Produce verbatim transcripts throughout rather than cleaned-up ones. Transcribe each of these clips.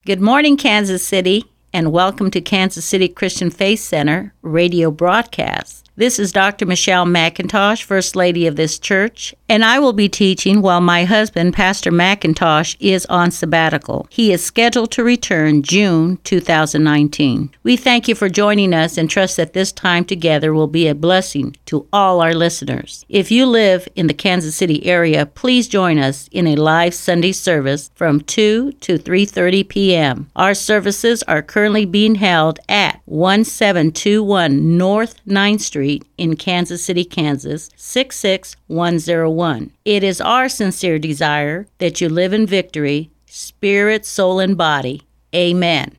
Good morning, Kansas City, and welcome to Kansas City Christian Faith Center radio broadcast. This is Doctor Michelle McIntosh, First Lady of this church, and I will be teaching while my husband, Pastor McIntosh, is on sabbatical. He is scheduled to return June two thousand nineteen. We thank you for joining us and trust that this time together will be a blessing to all our listeners. If you live in the Kansas City area, please join us in a live Sunday service from two to three thirty p.m. Our services are currently being held at one seven two one North ninth Street in Kansas City, Kansas, six six one zero one. It is our sincere desire that you live in victory, spirit, soul, and body. Amen.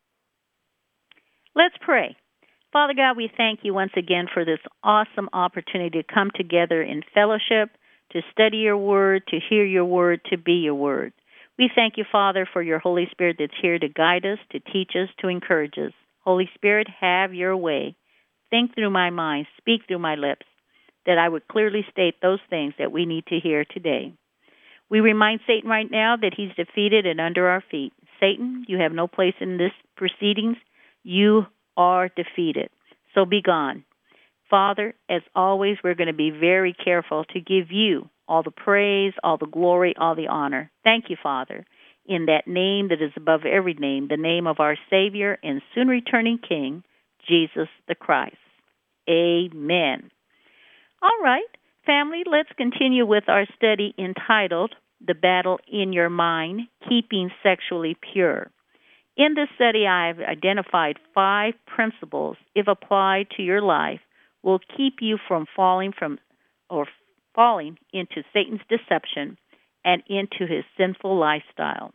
Let's pray. Father God, we thank you once again for this awesome opportunity to come together in fellowship, to study your word, to hear your word, to be your word. We thank you, Father, for your Holy Spirit that's here to guide us, to teach us, to encourage us. Holy Spirit, have your way. Think through my mind, speak through my lips, that I would clearly state those things that we need to hear today. We remind Satan right now that he's defeated and under our feet. Satan, you have no place in this proceedings. You are defeated. So be gone. Father, as always, we're going to be very careful to give you all the praise, all the glory, all the honor. Thank you, Father, in that name that is above every name, the name of our Savior and soon returning King, Jesus the Christ. Amen. All right, family, let's continue with our study entitled The Battle in Your Mind, Keeping Sexually Pure. In this study, I have identified five principles, if applied to your life, will keep you from falling from or falling into Satan's deception and into his sinful lifestyle.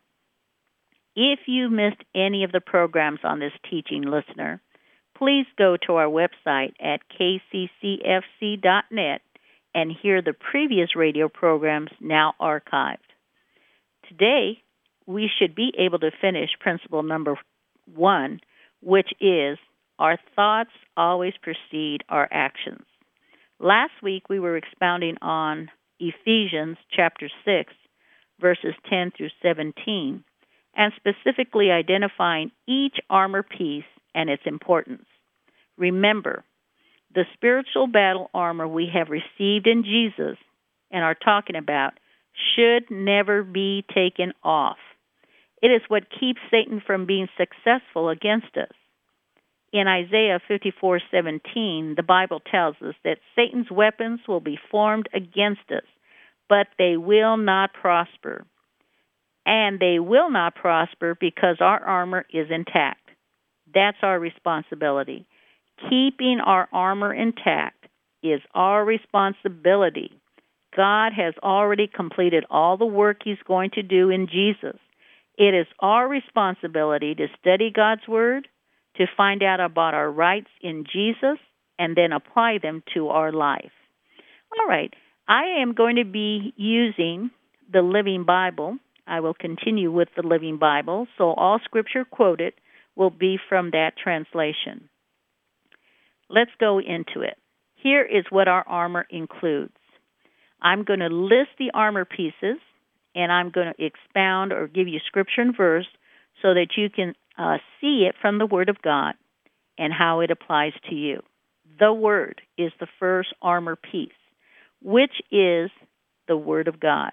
If you missed any of the programs on this teaching, listener, please go to our website at k c c f c dot net and hear the previous radio programs now archived. Today, we should be able to finish principle number one, which is our thoughts always precede our actions. Last week, we were expounding on Ephesians chapter six, verses ten through seventeen, and specifically identifying each armor piece and its importance. Remember, the spiritual battle armor we have received in Jesus and are talking about should never be taken off. It is what keeps Satan from being successful against us. In Isaiah fifty-four seventeen, the Bible tells us that Satan's weapons will be formed against us, but they will not prosper. And they will not prosper because our armor is intact. That's our responsibility. Keeping our armor intact is our responsibility. God has already completed all the work he's going to do in Jesus. It is our responsibility to study God's Word, to find out about our rights in Jesus, and then apply them to our life. All right, I am going to be using the Living Bible. I will continue with the Living Bible, so all scripture quoted will be from that translation. Let's go into it. Here is what our armor includes. I'm going to list the armor pieces, and I'm going to expound or give you scripture and verse so that you can uh, see it from the Word of God and how it applies to you. The Word is the first armor piece, which is the Word of God.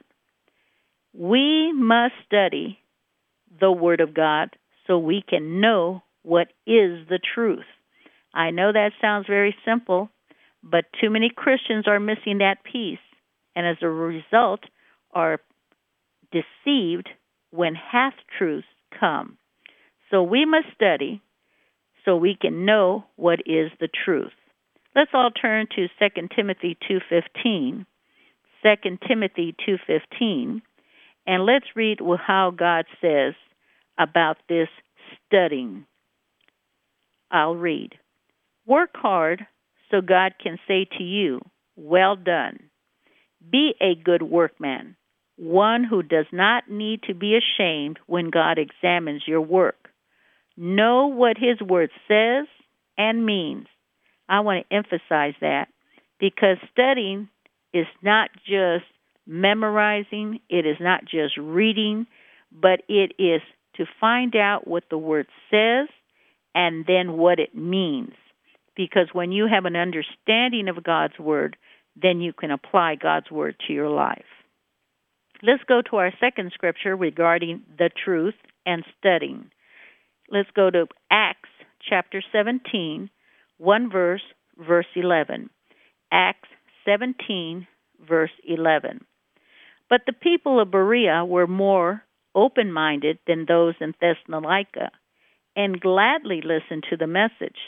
We must study the Word of God so we can know what is the truth. I know that sounds very simple, but too many Christians are missing that piece, and as a result are deceived when half-truths come. So we must study so we can know what is the truth. Let's all turn to Second Timothy two fifteen. Second Timothy two fifteen. And let's read how God says about this studying. I'll read. Work hard so God can say to you, well done. Be a good workman, one who does not need to be ashamed when God examines your work. Know what his word says and means. I want to emphasize that because studying is not just memorizing, it is not just reading, but it is to find out what the Word says and then what it means. Because when you have an understanding of God's Word, then you can apply God's Word to your life. Let's go to our second scripture regarding the truth and studying. Let's go to Acts chapter seventeen, one verse, verse eleven. Acts seventeen, verse eleven. But the people of Berea were more open-minded than those in Thessalonica, and gladly listened to the message.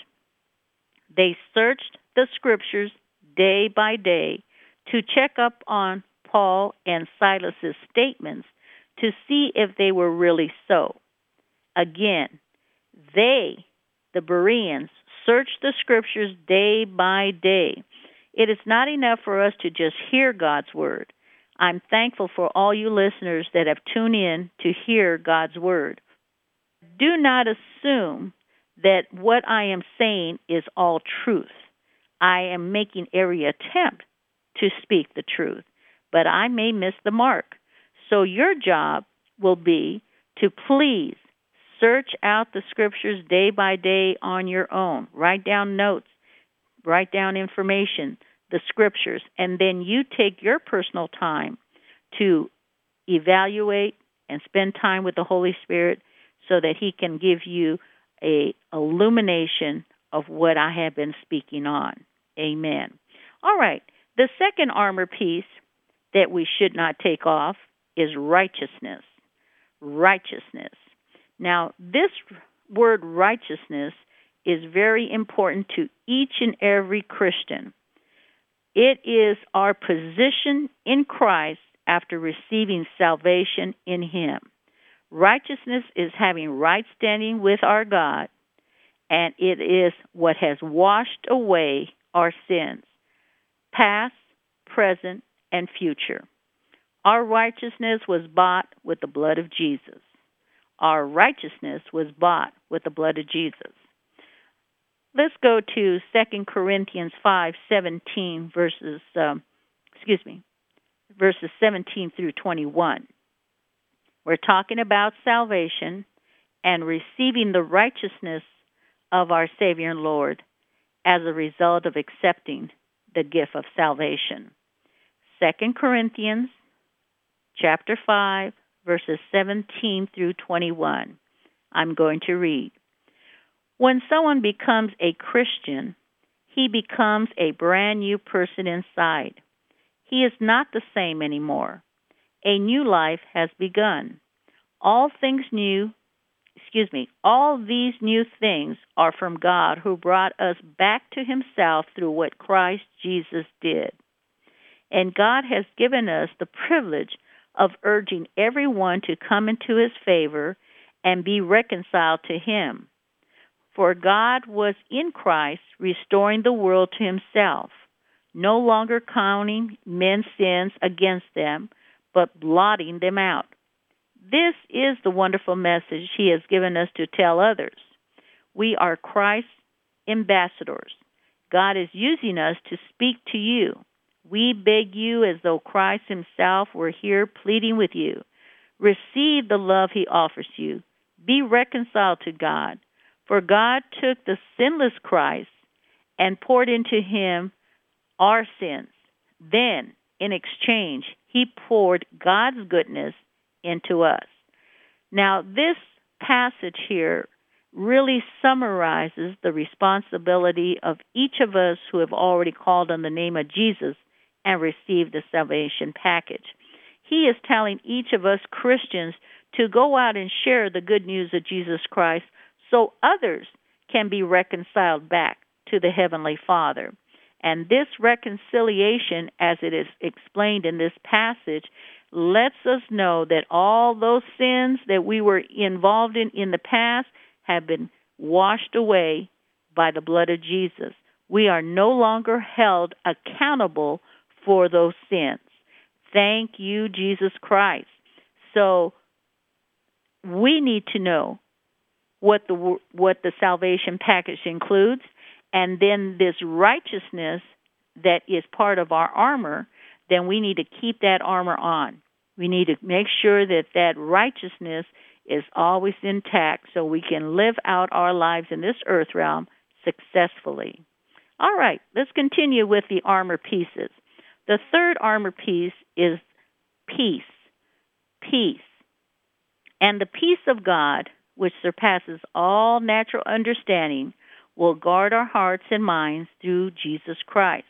They searched the scriptures day by day to check up on Paul and Silas's statements to see if they were really so. Again, they, the Bereans, searched the scriptures day by day. It is not enough for us to just hear God's word. I'm thankful for all you listeners that have tuned in to hear God's word. Do not assume that what I am saying is all truth. I am making every attempt to speak the truth, but I may miss the mark. So your job will be to please search out the scriptures day by day on your own. Write down notes, write down information, the scriptures, and then you take your personal time to evaluate and spend time with the Holy Spirit so that He can give you a illumination of what I have been speaking on. Amen. All right. The second armor piece that we should not take off is righteousness. Righteousness. Now, this word righteousness is very important to each and every Christian. It is our position in Christ after receiving salvation in Him. Righteousness is having right standing with our God, and it is what has washed away our sins, past, present, and future. Our righteousness was bought with the blood of Jesus. Our righteousness was bought with the blood of Jesus. Let's go to Second Corinthians five seventeen verses, um, excuse me, verses seventeen through twenty-one. We're talking about salvation and receiving the righteousness of our Savior and Lord as a result of accepting the gift of salvation. Second Corinthians chapter five, verses seventeen through twenty-one. I'm going to read. When someone becomes a Christian, he becomes a brand new person inside. He is not the same anymore. A new life has begun. All things new, excuse me, all these new things are from God, who brought us back to Himself through what Christ Jesus did. And God has given us the privilege of urging everyone to come into His favor and be reconciled to Him. For God was in Christ restoring the world to Himself, no longer counting men's sins against them, but blotting them out. This is the wonderful message He has given us to tell others. We are Christ's ambassadors. God is using us to speak to you. We beg you as though Christ Himself were here pleading with you. Receive the love He offers you. Be reconciled to God. For God took the sinless Christ and poured into Him our sins. Then, in exchange, He poured God's goodness into us. Now, this passage here really summarizes the responsibility of each of us who have already called on the name of Jesus and received the salvation package. He is telling each of us Christians to go out and share the good news of Jesus Christ so others can be reconciled back to the Heavenly Father. And this reconciliation, as it is explained in this passage, lets us know that all those sins that we were involved in in the past have been washed away by the blood of Jesus. We are no longer held accountable for those sins. Thank you, Jesus Christ. So we need to know what the what the salvation package includes, and then this righteousness that is part of our armor, then we need to keep that armor on. We need to make sure that that righteousness is always intact so we can live out our lives in this earth realm successfully. All right, let's continue with the armor pieces. The third armor piece is peace. Peace. And the peace of God, which surpasses all natural understanding, will guard our hearts and minds through Jesus Christ.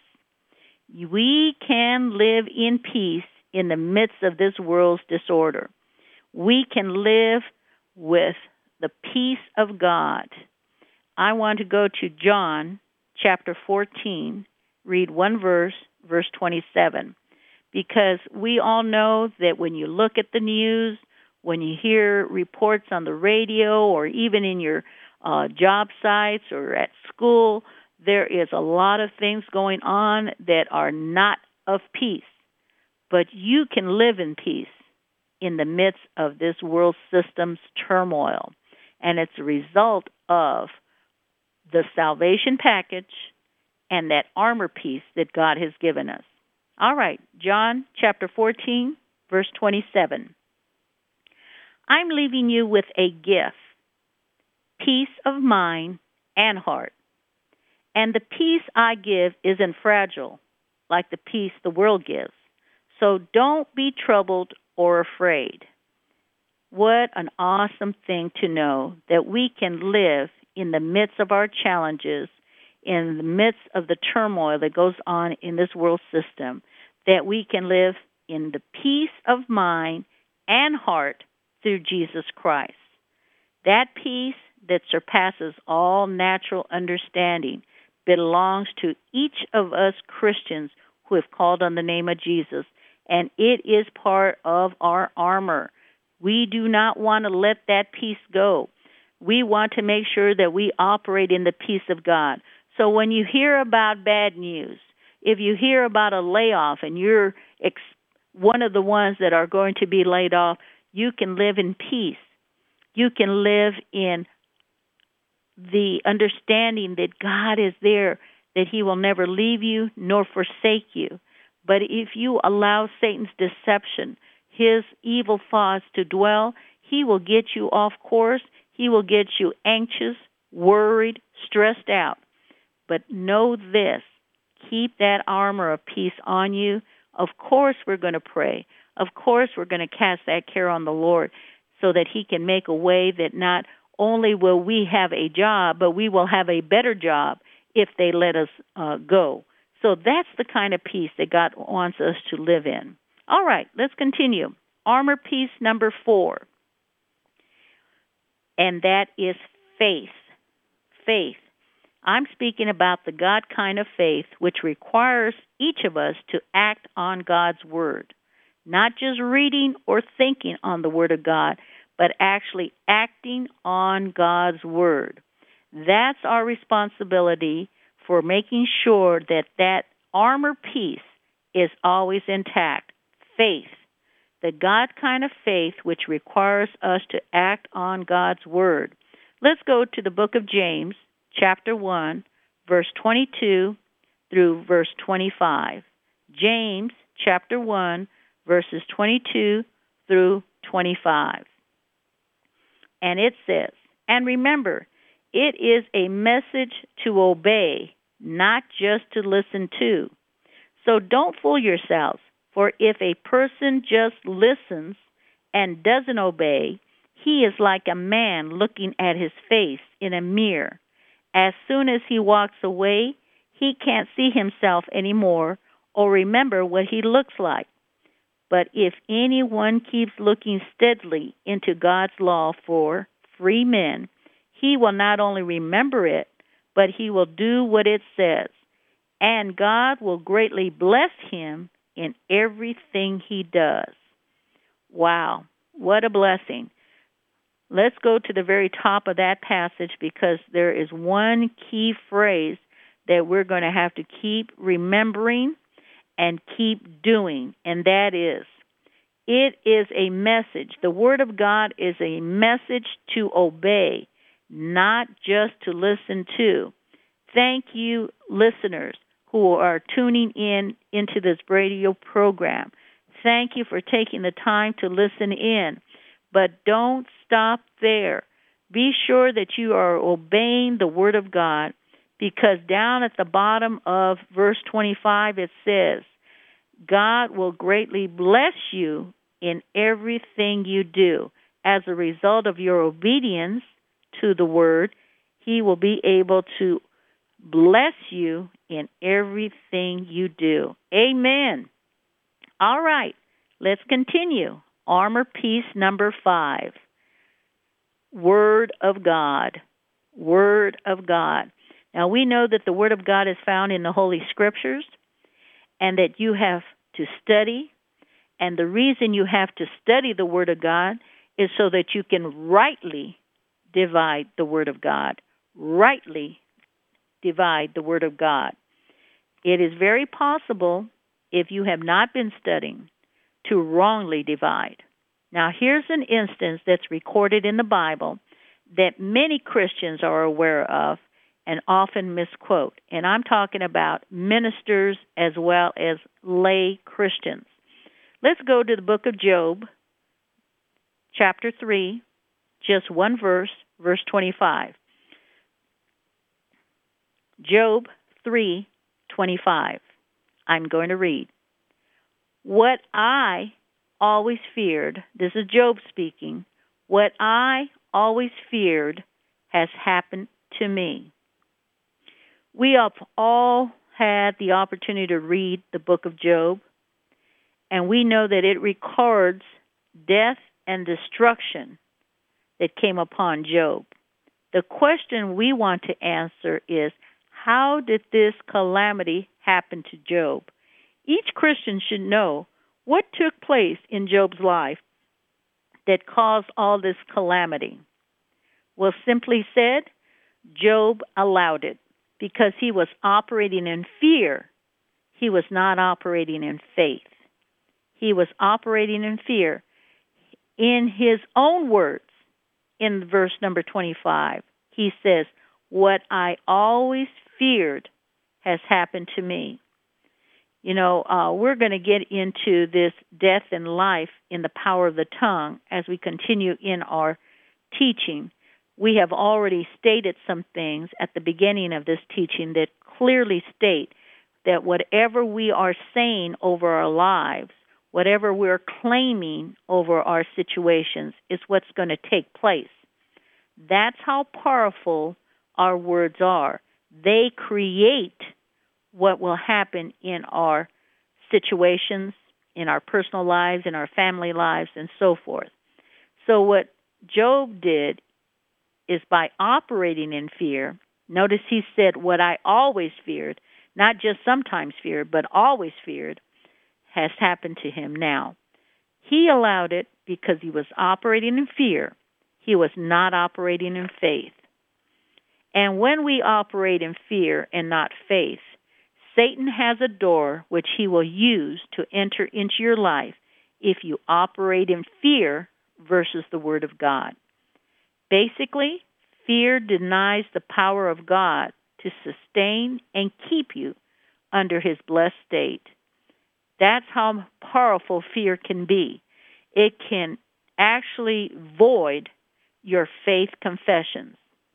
We can live in peace in the midst of this world's disorder. We can live with the peace of God. I want to go to John chapter fourteen, read one verse, verse twenty-seven, because we all know that when you look at the news, when you hear reports on the radio or even in your uh, job sites or at school, there is a lot of things going on that are not of peace. But you can live in peace in the midst of this world system's turmoil. And it's a result of the salvation package and that armor piece that God has given us. All right, John chapter fourteen, verse twenty-seven. I'm leaving you with a gift, peace of mind and heart. And the peace I give isn't fragile like the peace the world gives. So don't be troubled or afraid. What an awesome thing to know that we can live in the midst of our challenges, in the midst of the turmoil that goes on in this world system, that we can live in the peace of mind and heart through Jesus Christ. That peace that surpasses all natural understanding belongs to each of us Christians who have called on the name of Jesus, and it is part of our armor. We do not want to let that peace go. We want to make sure that we operate in the peace of God. So when you hear about bad news, if you hear about a layoff and you're ex- one of the ones that are going to be laid off, you can live in peace. You can live in the understanding that God is there, that He will never leave you nor forsake you. But if you allow Satan's deception, his evil thoughts to dwell, he will get you off course. He will get you anxious, worried, stressed out. But know this, keep that armor of peace on you. Of course we're going to pray. Of course we're going to cast that care on the Lord so that He can make a way that not only will we have a job, but we will have a better job if they let us uh, go. So that's the kind of peace that God wants us to live in. All right, let's continue. Armor piece number four, and that is faith. Faith. I'm speaking about the God kind of faith which requires each of us to act on God's Word, not just reading or thinking on the Word of God, but actually acting on God's Word. That's our responsibility for making sure that that armor piece is always intact. Faith, the God kind of faith which requires us to act on God's Word. Let's go to the book of James, chapter one, verse twenty-two through verse twenty-five. James, chapter one, verses twenty-two through twenty-five. And it says, and remember, it is a message to obey, not just to listen to. So don't fool yourselves, for if a person just listens and doesn't obey, he is like a man looking at his face in a mirror. As soon as he walks away, he can't see himself anymore or remember what he looks like. But if anyone keeps looking steadily into God's law for free men, he will not only remember it, but he will do what it says. And God will greatly bless him in everything he does. Wow, what a blessing. Let's go to the very top of that passage because there is one key phrase that we're going to have to keep remembering and keep doing, and that is, it is a message. The Word of God is a message to obey, not just to listen to. Thank you, listeners, who are tuning in into this radio program. Thank you for taking the time to listen in. But don't stop there. Be sure that you are obeying the Word of God, because down at the bottom of verse twenty-five it says, God will greatly bless you in everything you do. As a result of your obedience to the Word, He will be able to bless you in everything you do. Amen. All right, let's continue. Armor piece number five. Word of God. Word of God. Now, we know that the Word of God is found in the Holy Scriptures, and that you have to study. And the reason you have to study the Word of God is so that you can rightly divide the Word of God. Rightly divide the Word of God. It is very possible, if you have not been studying, to wrongly divide. Now, here's an instance that's recorded in the Bible that many Christians are aware of and often misquote. And I'm talking about ministers as well as lay Christians. Let's go to the book of Job, chapter three, just one verse, verse twenty-five. Job three twenty-five. I'm going to read. What I always feared, this is Job speaking, what I always feared has happened to me. We have all had the opportunity to read the book of Job, and we know that it records death and destruction that came upon Job. The question we want to answer is, how did this calamity happen to Job? Each Christian should know what took place in Job's life that caused all this calamity. Well, simply said, Job allowed it because he was operating in fear. He was not operating in faith. He was operating in fear. In his own words, in verse number twenty-five, he says, what I always feared has happened to me. You know, uh, we're going to get into this death and life in the power of the tongue as we continue in our teaching. We have already stated some things at the beginning of this teaching that clearly state that whatever we are saying over our lives, whatever we're claiming over our situations, is what's going to take place. That's how powerful our words are. They create what will happen in our situations, in our personal lives, in our family lives, and so forth. So what Job did is, by operating in fear, notice he said, what I always feared, not just sometimes feared, but always feared, has happened to him now. He allowed it because he was operating in fear. He was not operating in faith. And when we operate in fear and not faith, Satan has a door which he will use to enter into your life if you operate in fear versus the Word of God. Basically, fear denies the power of God to sustain and keep you under His blessed state. That's how powerful fear can be. It can actually void your faith confessions.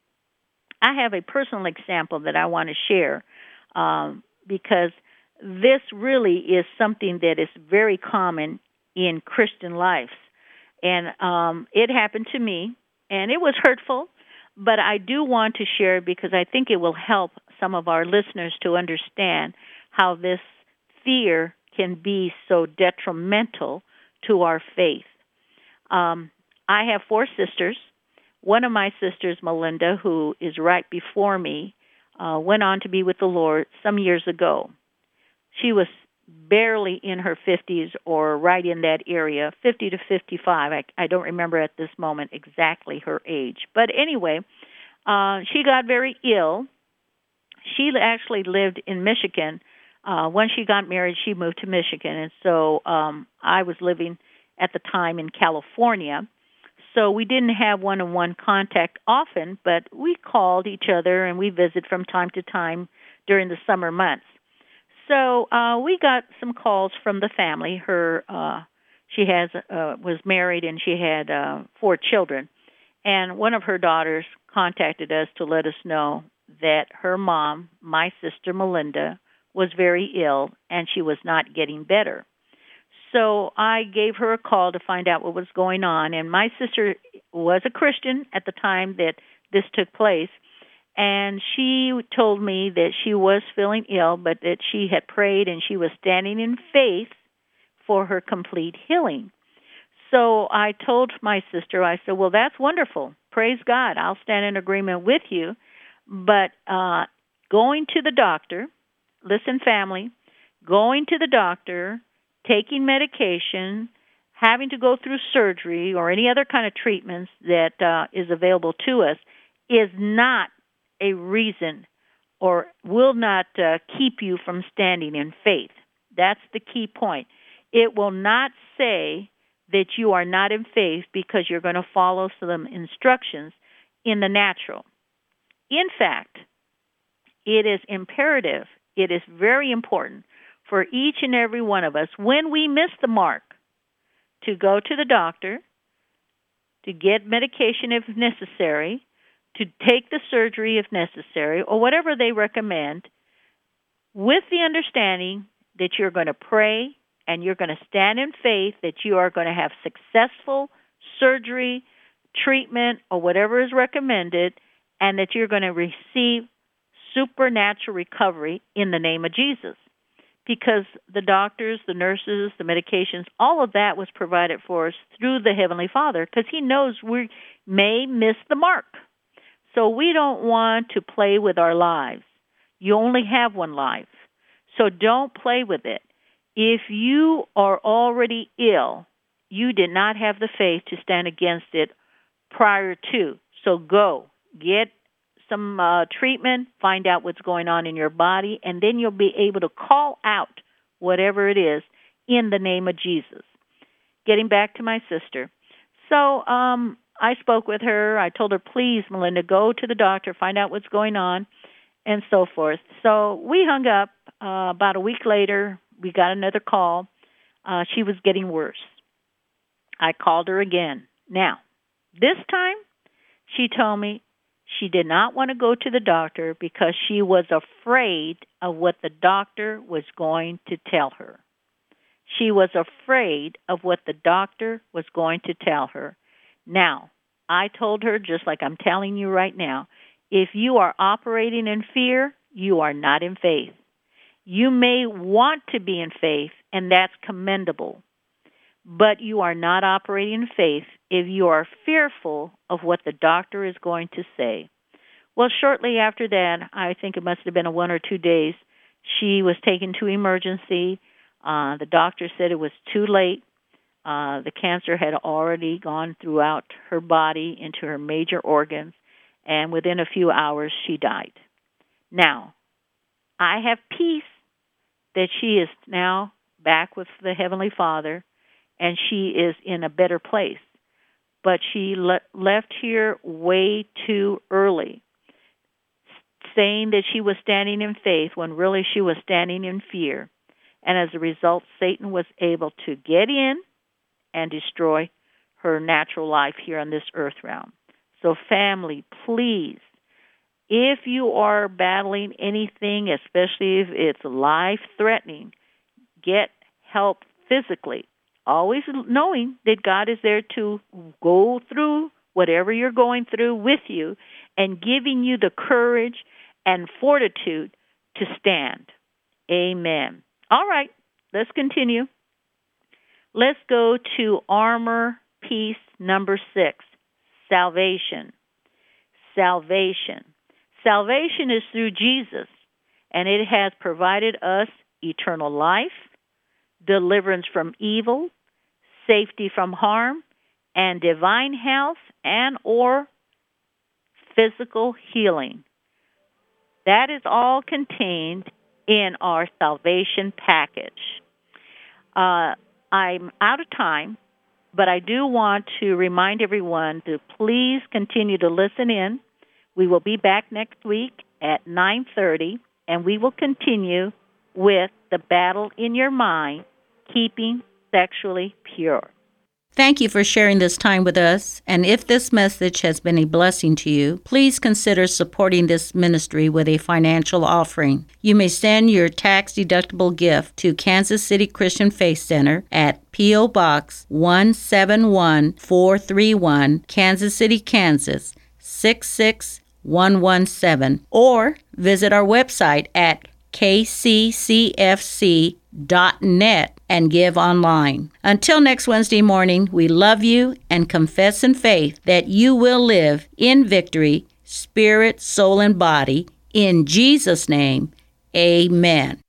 I have a personal example that I want to share um, because this really is something that is very common in Christian lives. And um, it happened to me, and it was hurtful, but I do want to share it because I think it will help some of our listeners to understand how this fear can be so detrimental to our faith. Um, I have four sisters. One of my sisters, Melinda, who is right before me, uh, went on to be with the Lord some years ago. She was barely in her fifties or right in that area, fifty to fifty-five. I, I don't remember at this moment exactly her age. But anyway, uh, she got very ill. She actually lived in Michigan. Uh, when she got married, she moved to Michigan. And so um, I was living at the time in California. So we didn't have one-on-one contact often, but we called each other and we visit from time to time during the summer months. So uh, we got some calls from the family. Her, uh, She has uh, was married and she had uh, four children. And one of her daughters contacted us to let us know that her mom, my sister Melinda, was very ill and she was not getting better. So I gave her a call to find out what was going on. And my sister was a Christian at the time that this took place. And she told me that she was feeling ill, but that she had prayed and she was standing in faith for her complete healing. So I told my sister, I said, well, that's wonderful. Praise God. I'll stand in agreement with you. But uh, going to the doctor, listen, family, going to the doctor, taking medication, having to go through surgery or any other kind of treatments that uh, is available to us is not a reason or will not uh, keep you from standing in faith. That's the key point. It will not say that you are not in faith because you're going to follow some instructions in the natural. In fact, it is imperative, it is very important for each and every one of us, when we miss the mark, to go to the doctor, to get medication if necessary, to take the surgery if necessary, or whatever they recommend, with the understanding that you're going to pray and you're going to stand in faith that you are going to have successful surgery, treatment, or whatever is recommended, and that you're going to receive supernatural recovery in the name of Jesus. Because the doctors, the nurses, the medications, all of that was provided for us through the Heavenly Father, because He knows we may miss the mark. So we don't want to play with our lives. You only have one life, so don't play with it. If you are already ill, you did not have the faith to stand against it prior to. So go, get some uh, treatment, find out what's going on in your body, and then you'll be able to call out whatever it is in the name of Jesus. Getting back to my sister. So um, I spoke with her. I told her, please, Melinda, go to the doctor, find out what's going on, and so forth. So we hung up. Uh, about a week later, we got another call. Uh, she was getting worse. I called her again. Now, this time, she told me she did not want to go to the doctor because she was afraid of what the doctor was going to tell her. She was afraid of what the doctor was going to tell her. Now, I told her, just like I'm telling you right now, if you are operating in fear, you are not in faith. You may want to be in faith, and that's commendable, but you are not operating in faith if you are fearful of what the doctor is going to say. Well, shortly after that, I think it must have been a one or two days, she was taken to emergency. Uh, the doctor said it was too late. Uh, the cancer had already gone throughout her body into her major organs, and within a few hours, she died. Now, I have peace that she is now back with the Heavenly Father, and she is in a better place. But she le- left here way too early, saying that she was standing in faith when really she was standing in fear. And as a result, Satan was able to get in and destroy her natural life here on this earth realm. So family, please, if you are battling anything, especially if it's life-threatening, get help physically. Always knowing that God is there to go through whatever you're going through with you and giving you the courage and fortitude to stand. Amen. All right, let's continue. Let's go to armor piece number six, salvation. Salvation. Salvation is through Jesus, and it has provided us eternal life, deliverance from evil, safety from harm, and divine health and or physical healing. That is all contained in our salvation package. Uh, I'm out of time, but I do want to remind everyone to please continue to listen in. We will be back next week at nine thirty, and we will continue with the battle in your mind, keeping sexually pure. Thank you for sharing this time with us, and if this message has been a blessing to you, please consider supporting this ministry with a financial offering. You may send your tax-deductible gift to Kansas City Christian Faith Center at P O. Box one seven one four three one, Kansas City, Kansas six six one one seven, or visit our website at k c c f c dot net and give online. Until next Wednesday morning, we love you and confess in faith that you will live in victory, spirit, soul, and body. In Jesus' name, amen.